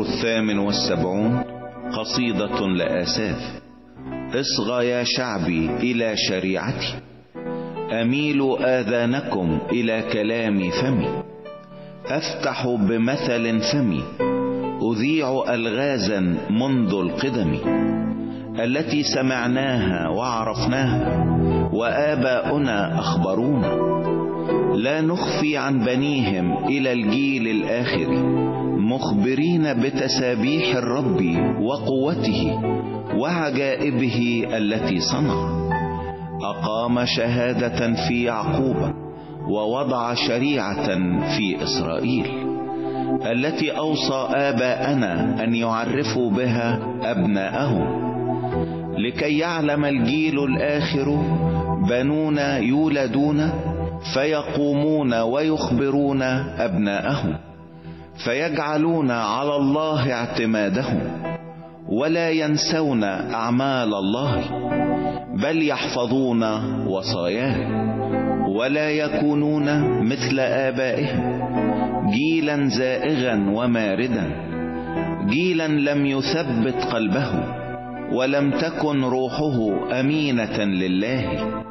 78 قصيدة لآساف. اصغى يا شعبي إلى شريعتي، أميلوا آذانكم إلى كلام فمي، أفتح بمثل فمي، أذيع ألغازا منذ القدم، التي سمعناها وعرفناها وآباؤنا أخبرونا، لا نخفي عن بنيهم إلى الجيل الآخر، مخبرين بتسابيح الرب وقوته وعجائبه التي صنع. أقام شهادة في يعقوب ووضع شريعة في إسرائيل، التي أوصى آباءنا أن يعرفوا بها أبناءهم، لكي يعلم الجيل الآخر بنون يولدون فيقومون ويخبرون أبناءهم، فيجعلون على الله اعتمادهم، ولا ينسون أعمال الله، بل يحفظون وصاياه، ولا يكونون مثل آبائهم، جيلا زائغا وماردا، جيلا لم يثبت قلبه، ولم تكن روحه أمينة لله.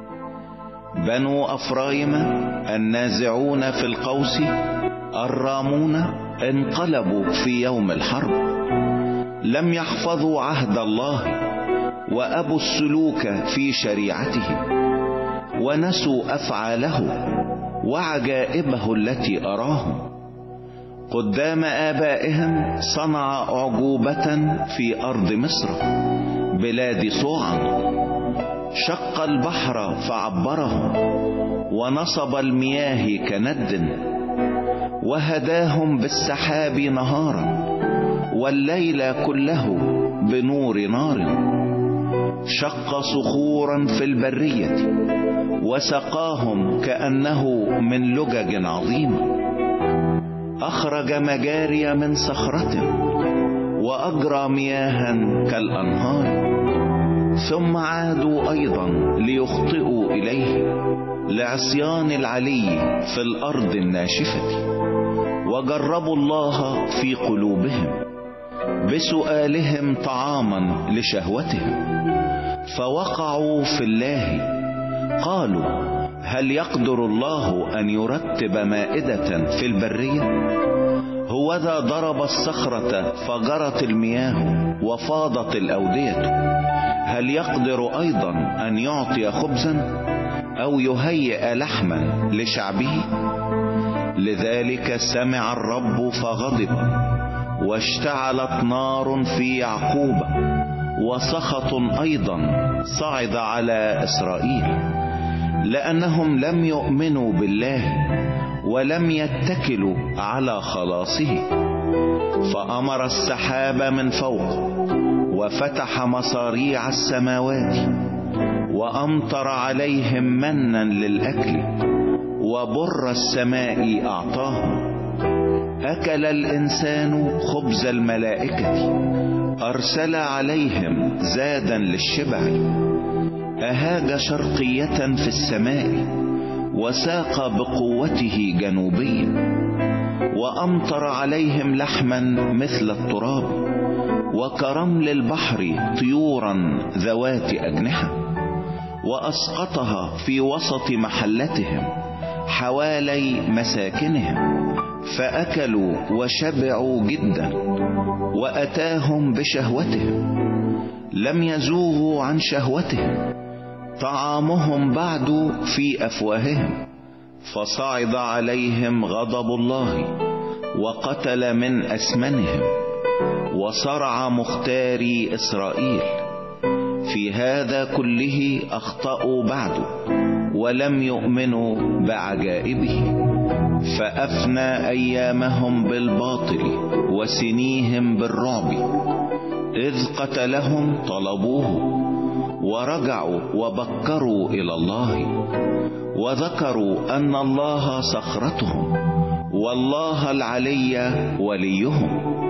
بنو أفرايم النازعون في القوس الرامون انقلبوا في يوم الحرب، لم يحفظوا عهد الله وأبوا السلوك في شريعته، ونسوا أفعاله وعجائبه التي أراهم. قدام آبائهم صنع أعجوبة في أرض مصر بلاد صوعا، شق البحر فعبره، ونصب المياه كند، وهداهم بالسحاب نهارا، والليل كله بنور نار. شق صخورا في البرية وسقاهم كأنه من لجج عظيمة، أخرج مجاري من صخرة وأجرى مياها كالأنهار. ثم عادوا أيضا ليخطئوا إليه لعصيان العلي في الأرض الناشفة، وجربوا الله في قلوبهم بسؤالهم طعاما لشهوتهم، فوقعوا في الله. قالوا: هل يقدر الله أن يرتب مائدة في البرية؟ هوذا ضرب الصخرة فجرت المياه وفاضت الأودية. هل يقدر أيضا أن يعطي خبزا أو يهيئ لحما لشعبه؟ لذلك سمع الرب فغضب، واشتعلت نار في يعقوب، وسخط أيضا صعد على إسرائيل، لأنهم لم يؤمنوا بالله ولم يتكلوا على خلاصه. فأمر السحاب من فوق، وفتح مصاريع السماوات، وأمطر عليهم منا للأكل، وبر السماء أعطاهم. أكل الإنسان خبز الملائكة، أرسل عليهم زادا للشبع. أهاج شرقية في السماء، وساق بقوته جنوبيا، وأمطر عليهم لحما مثل التراب، وكرمل البحر طيورا ذوات أجنحة، وأسقطها في وسط محلتهم حوالي مساكنهم، فأكلوا وشبعوا جدا، وأتاهم بشهوتهم، لم يزوغوا عن شهوتهم، طعامهم بعد في أفواههم. فصعد عليهم غضب الله، وقتل من أسمنهم، وصرع مختاري إسرائيل. في هذا كله أخطأوا بعد، ولم يؤمنوا بعجائبه، فأفنى أيامهم بالباطل وسنيهم بالرعب. إذ قتلهم طلبوه، ورجعوا وبكروا إلى الله، وذكروا أن الله صخرتهم والله العلي وليهم،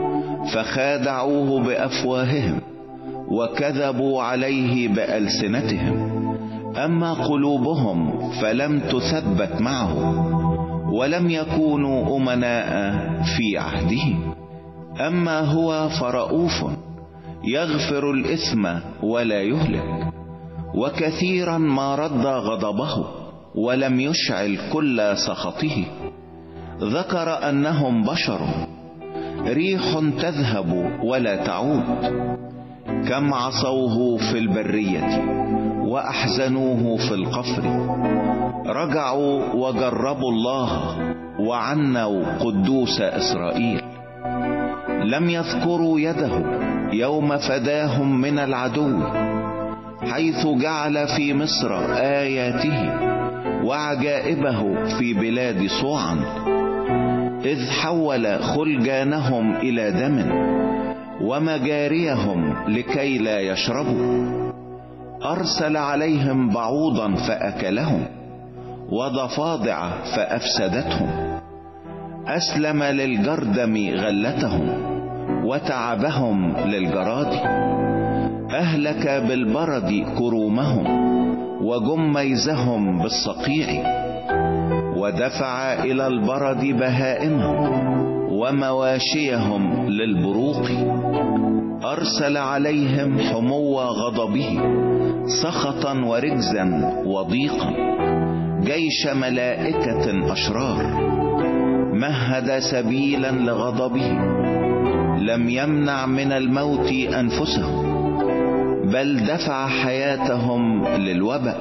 فخادعوه بأفواههم وكذبوا عليه بألسنتهم. أما قلوبهم فلم تثبت معه، ولم يكونوا أمناء في عهده. أما هو فرؤوف يغفر الإثم ولا يهلك، وكثيرا ما رد غضبه ولم يشعل كل سخطه. ذكر أنهم بشر، ريح تذهب ولا تعود. كم عصوه في البرية وأحزنوه في القفر. رجعوا وجربوا الله وعنوا قدوس إسرائيل. لم يذكروا يده يوم فداهم من العدو، حيث جعل في مصر آياته وعجائبه في بلاد صوعا، إذ حول خلجانهم إلى دم ومجاريهم لكي لا يشربوا. أرسل عليهم بعوضا فأكلهم وضفادع فأفسدتهم. أسلم للجردم غلتهم وتعبهم للجراد. أهلك بالبرد كرومهم وجميزهم بالصقيع. ودفع إلى البرد بهائمهم ومواشيهم للبروق. أرسل عليهم حمو غضبه سخطا ورجزا وضيقا، جيش ملائكة أشرار. مهد سبيلا لغضبه، لم يمنع من الموت أنفسهم، بل دفع حياتهم للوباء.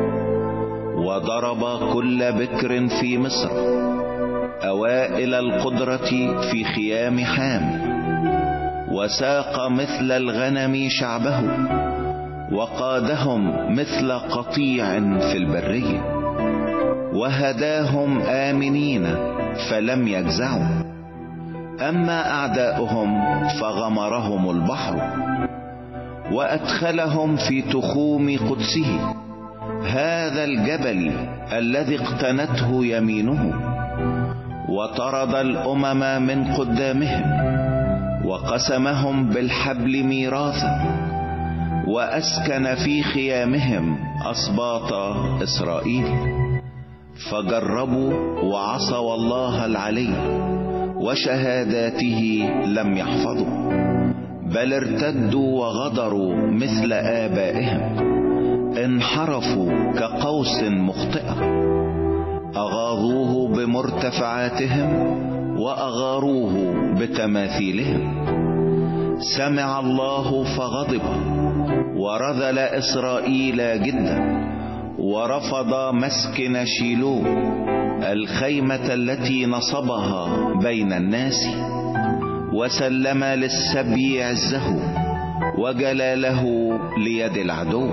وضرب كل بكر في مصر، أوائل القدرة في خيام حام. وساق مثل الغنم شعبه، وقادهم مثل قطيع في البرية. وهداهم آمنين فلم يجزعوا. أما أعداؤهم فغمرهم البحر، وأدخلهم في تخوم قدسه، هذا الجبل الذي اقتنته يمينه. وطرد الأمم من قدامهم، وقسمهم بالحبل ميراثا، وأسكن في خيامهم أسباط إسرائيل. فجربوا وعصوا الله العلي، وشهاداته لم يحفظوا، بل ارتدوا وغدروا مثل آبائهم. انحرفوا كقوس مخطئة، أغاظوه بمرتفعاتهم وأغاروه بتماثيلهم. سمع الله فغضب، ورذل إسرائيل جدا، ورفض مسكن شيلو، الخيمة التي نصبها بين الناس. وسلم للسبي عزه وجلاله ليد العدو.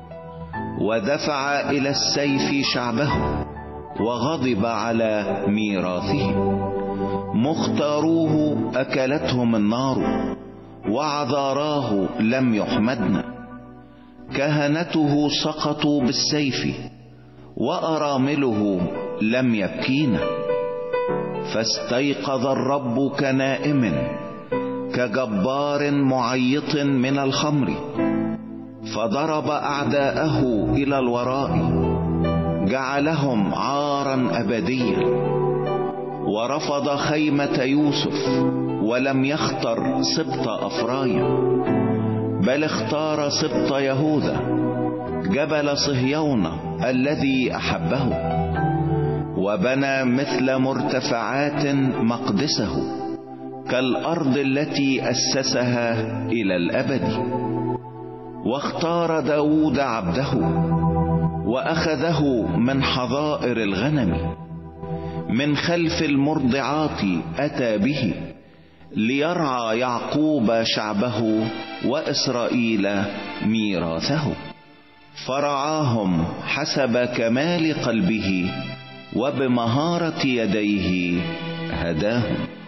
ودفع إلى السيف شعبه، وغضب على ميراثه. مختاروه أكلتهم النار، وعذاراه لم يحمدن. كهنته سقطوا بالسيف، وأرامله لم يبكين. فاستيقظ الرب كنائم، كجبار معيط من الخمر. فضرب أعداءه إلى الوراء، جعلهم عارا أبديا. ورفض خيمة يوسف، ولم يختر سبط أفرايم، بل اختار سبط يهوذا، جبل صهيون الذي أحبه. وبنى مثل مرتفعات مقدسه، كالأرض التي أسسها إلى الأبد. واختار داود عبده، وأخذه من حظائر الغنم. من خلف المرضعات أتى به، ليرعى يعقوب شعبه وإسرائيل ميراثه. فرعاهم حسب كمال قلبه، وبمهارة يديه هداهم.